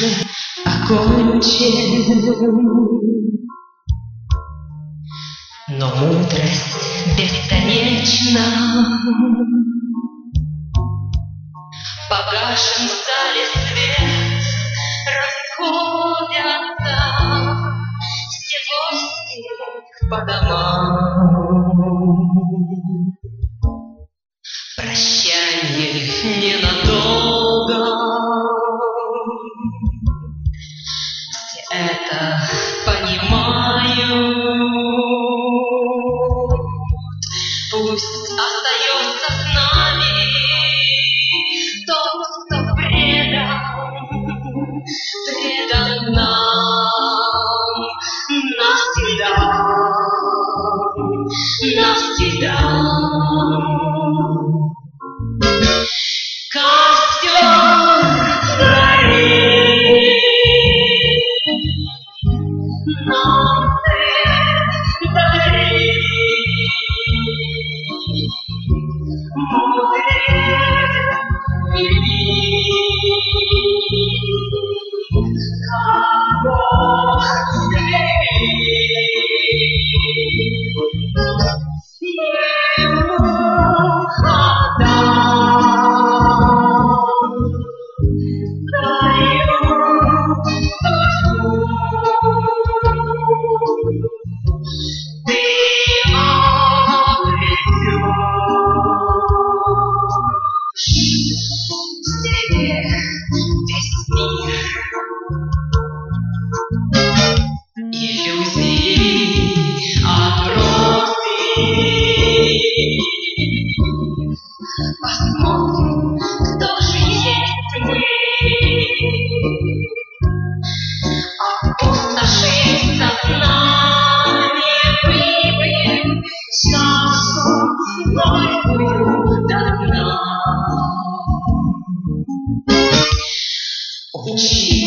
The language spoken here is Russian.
уже окончен. Но мудрость бесконечна. В погашем зале свет расходятся все гости по домам. Прощанье ненадолго. Все это понимают. Пусть остается с нами тот, кто предан нам навсегда, навсегда. Костер горит, нам свет дарит. Посмотрим, кто же есть мы. Опустошив сознание, выпьем чашу горькую до дна. Учи